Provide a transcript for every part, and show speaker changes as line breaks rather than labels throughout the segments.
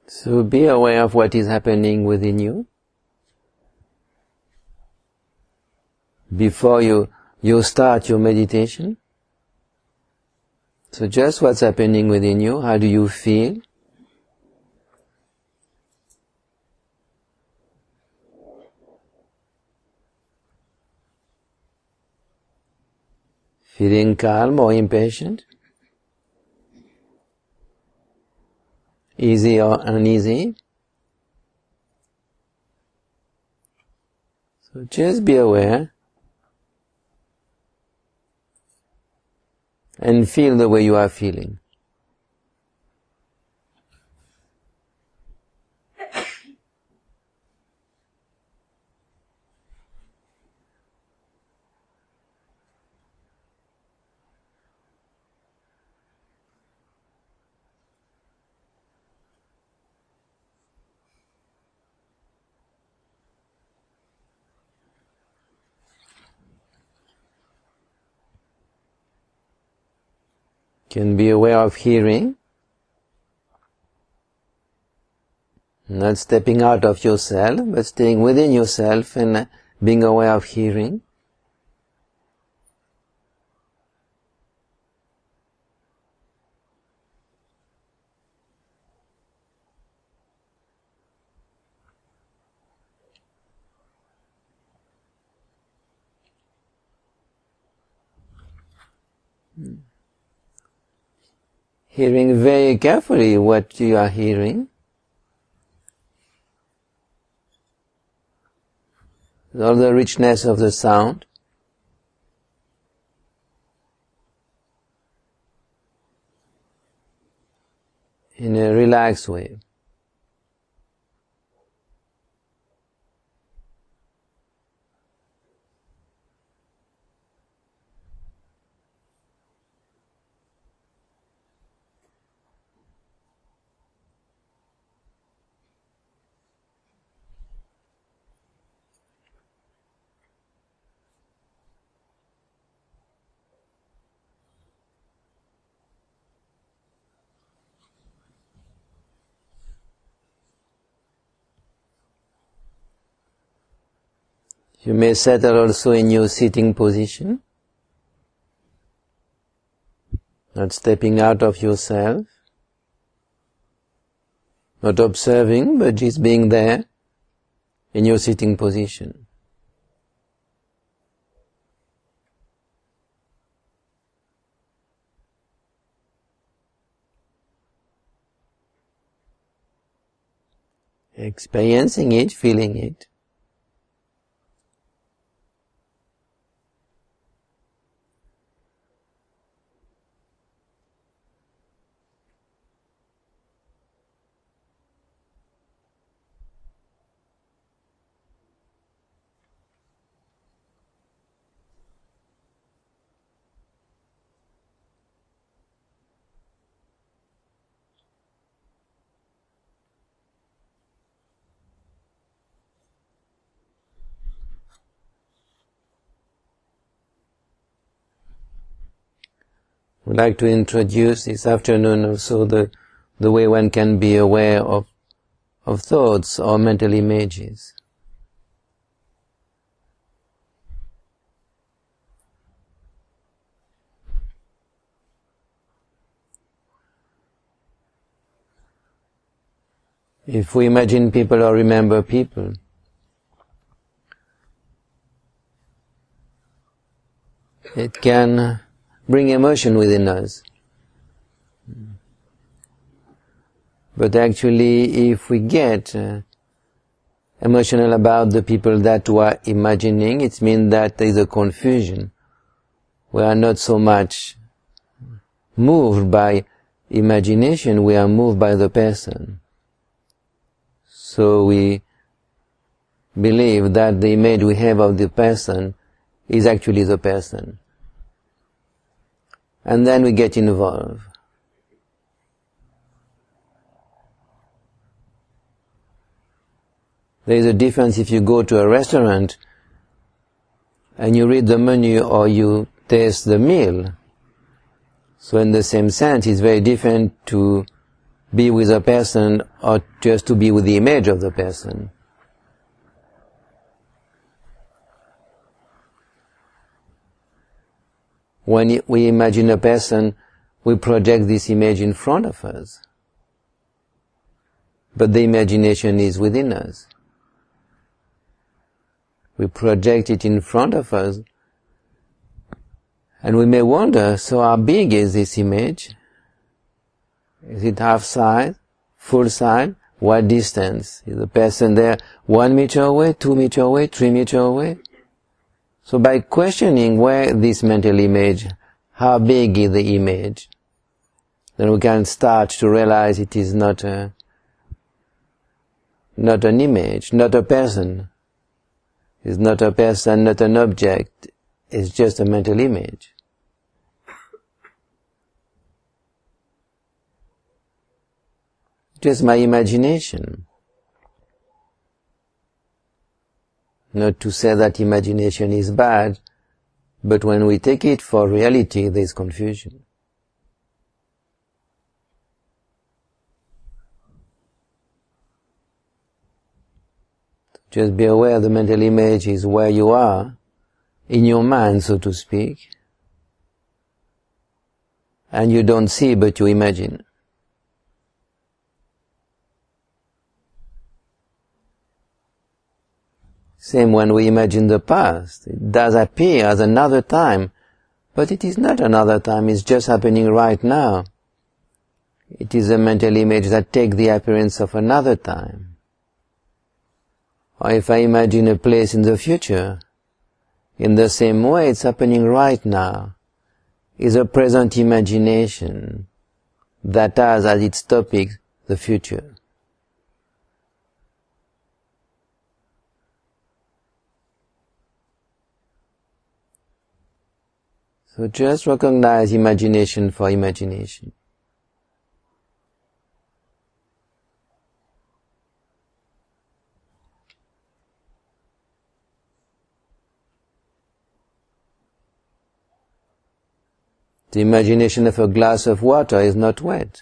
So be aware of what is happening within you. Before you start your meditation. So just what's happening within you, how do you feel? Feeling calm or impatient? Easy or uneasy? So just be aware and feel the way you are feeling. You can be aware of hearing, not stepping out of yourself, but staying within yourself and being aware of hearing. Hearing very carefully what you are hearing. All the richness of the sound. In a relaxed way. You may settle also in your sitting position, not stepping out of yourself, not observing, but just being there in your sitting position. Experiencing it, feeling it. I would like to introduce this afternoon also the way one can be aware of thoughts or mental images. If we imagine people or remember people, it can bring emotion within us. But actually, if we get emotional about the people that we are imagining, it means that there is a confusion. We are not so much moved by imagination, we are moved by the person. So we believe that the image we have of the person is actually the person. And then we get involved. There is a difference if you go to a restaurant and you read the menu or you taste the meal. So in the same sense, it's very different to be with a person or just to be with the image of the person. When we imagine a person, we project this image in front of us. But the imagination is within us. We project it in front of us, and we may wonder, so how big is this image? Is it half size, full size? What distance? Is the person there 1 meter away, 2 meter away, 3 meter away? So by questioning where this mental image, how big is the image, then we can start to realize it is not an image, not a person. It's not a person, not an object. It's just a mental image. Just my imagination. Not to say that imagination is bad, but when we take it for reality, there is confusion. Just be aware the mental image is where you are, in your mind, so to speak, and you don't see but you imagine. Same when we imagine the past. It does appear as another time, but it is not another time, it's just happening right now. It is a mental image that takes the appearance of another time. Or if I imagine a place in the future, in the same way it's happening right now, is a present imagination that has as its topic the future. So just recognize imagination for imagination. The imagination of a glass of water is not wet.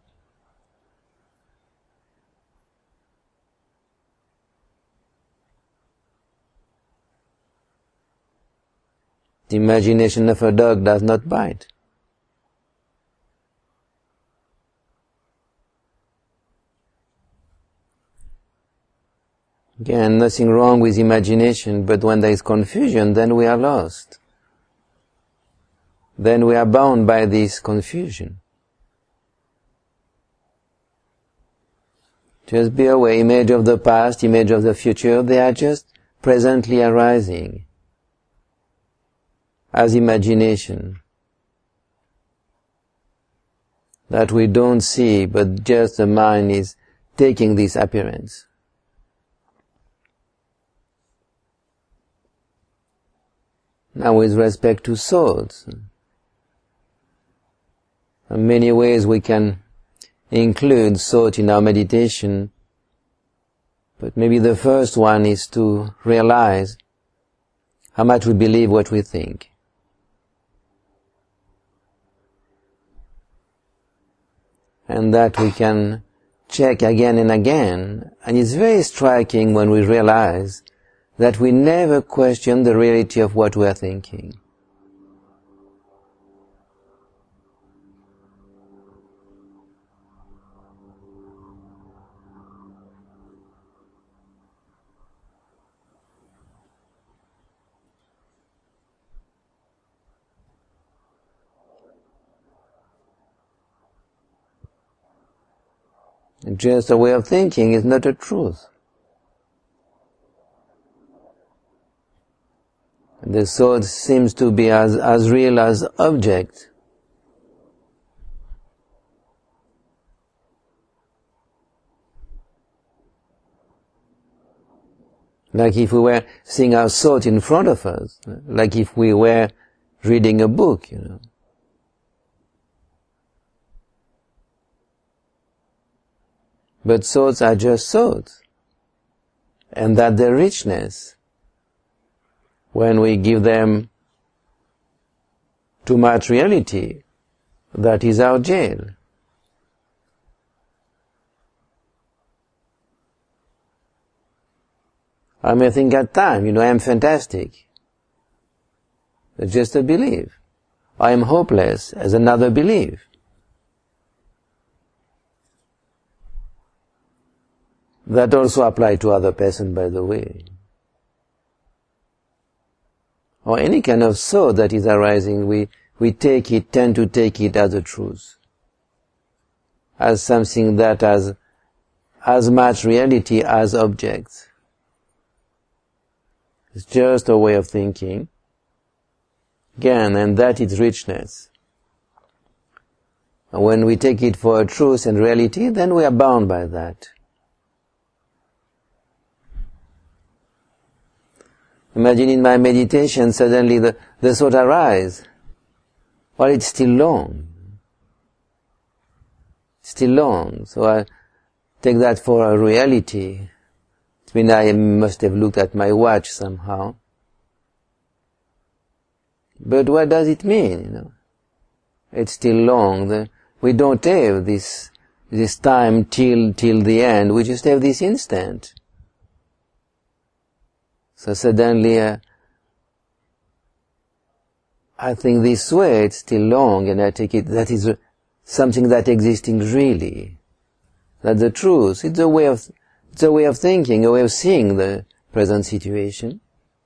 The imagination of a dog does not bite. Again, nothing wrong with imagination, but when there is confusion, then we are lost. Then we are bound by this confusion. Just be aware, image of the past, image of the future, they are just presently arising as imagination that we don't see, but just the mind is taking this appearance. Now with respect to thoughts, in many ways we can include thought in our meditation, but maybe the first one is to realize how much we believe what we think. And that we can check again and again, and it's very striking when we realize that we never question the reality of what we are thinking. Just a way of thinking is not a truth. The thought seems to be as real as object. Like if we were seeing our thought in front of us, like if we were reading a book, But thoughts are just thoughts. And that their richness, when we give them too much reality, that is our jail. I may think at time, I am fantastic. It's just a belief. I am hopeless as another belief. That also applies to other person, by the way. Or any kind of thought that is arising, we tend to take it as a truth. As something that has as much reality as objects. It's just a way of thinking. Again, and that is richness. And when we take it for a truth and reality, then we are bound by that. Imagine in my meditation, suddenly the thought arises. Well, it's still long. It's still long. So I take that for a reality. It means I must have looked at my watch somehow. But what does it mean, It's still long. We don't have this time till the end. We just have this instant. So suddenly, I think this way, it's still long, and I take it that is something that existing really. That's the truth. It's a way of thinking, a way of seeing the present situation.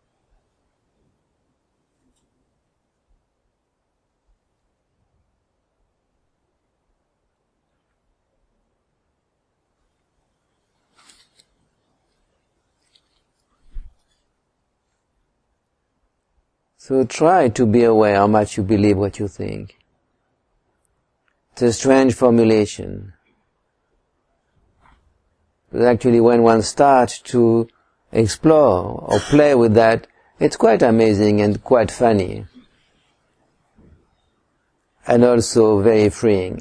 So try to be aware how much you believe what you think. It's a strange formulation. But actually when one starts to explore or play with that, it's quite amazing and quite funny. And also very freeing.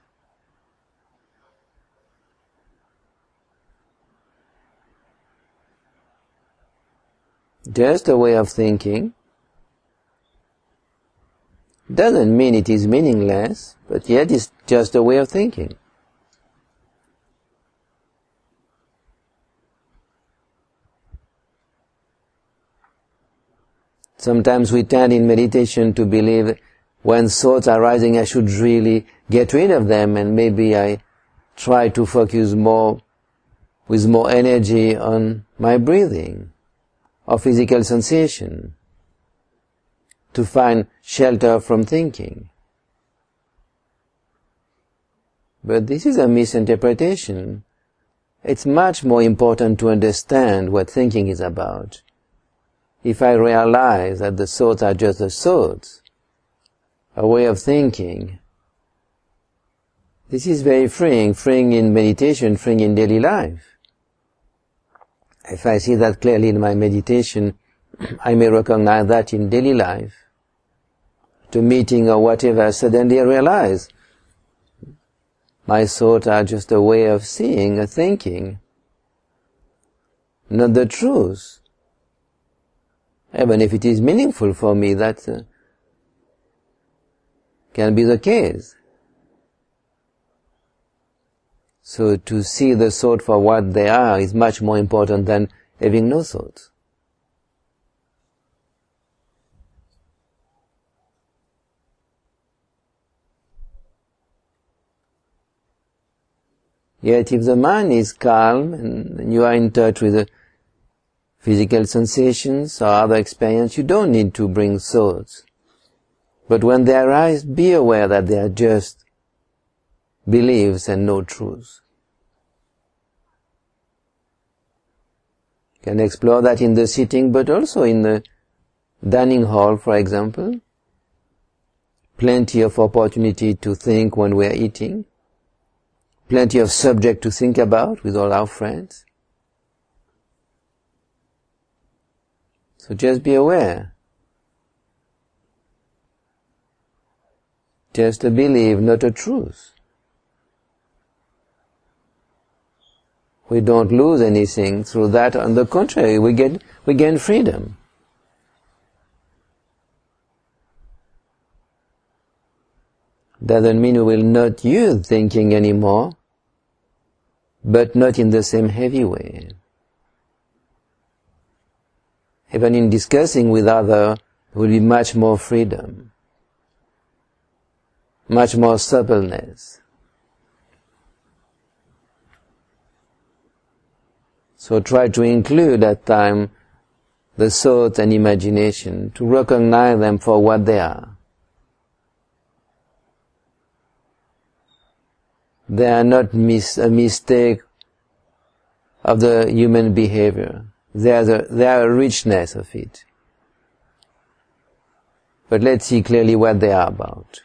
Just a way of thinking. Doesn't mean it is meaningless, but yet it's just a way of thinking. Sometimes we tend in meditation to believe when thoughts are arising I should really get rid of them, and maybe I try to focus with more energy on my breathing or physical sensation, to find shelter from thinking. But this is a misinterpretation. It's much more important to understand what thinking is about. If I realize that the thoughts are just the thoughts, a way of thinking, this is very freeing in meditation, freeing in daily life. If I see that clearly in my meditation, I may recognize that in daily life. To meeting or whatever, suddenly I realize my thoughts are just a way of seeing, of thinking, not the truth. Even if it is meaningful for me, that can be the case. So to see the thought for what they are is much more important than having no thoughts. Yet if the mind is calm and you are in touch with the physical sensations or other experience, you don't need to bring thoughts. But when they arise, be aware that they are just beliefs and no truth. You can explore that in the sitting, but also in the dining hall, for example. Plenty of opportunity to think when we are eating. Plenty of subject to think about with all our friends. So just be aware. Just a belief, not a truth. We don't lose anything through that. On the contrary, we gain freedom. Doesn't mean we will not use thinking anymore, but not in the same heavy way. even in discussing with others, there will be much more freedom, much more suppleness. So try to include at time the thought and imagination, to recognize them for what they are. They are not a mistake of the human behavior. They are a richness of it. But let's see clearly what they are about.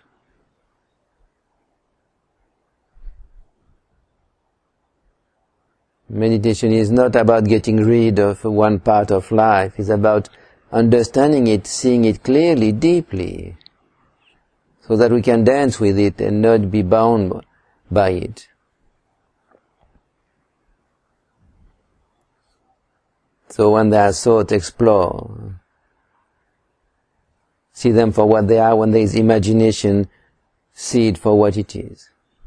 Meditation is not about getting rid of one part of life. It's about understanding it, seeing it clearly, deeply, so that we can dance with it and not be bound by it. So when they are thought, explore. See them for what they are. When there is imagination, see it for what it is.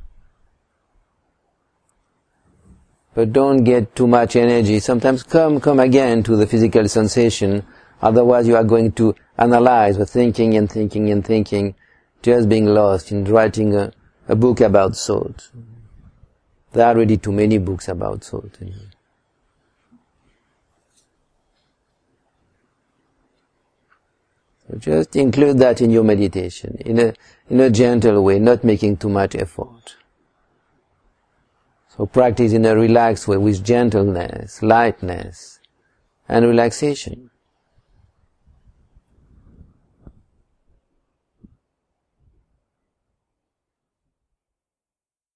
But don't get too much energy. Sometimes come again to the physical sensation. Otherwise you are going to analyze the thinking and thinking and thinking, just being lost in writing a book about thought. There are already too many books about thought. So just include that in your meditation, in a gentle way, not making too much effort. So practice in a relaxed way with gentleness, lightness, and relaxation.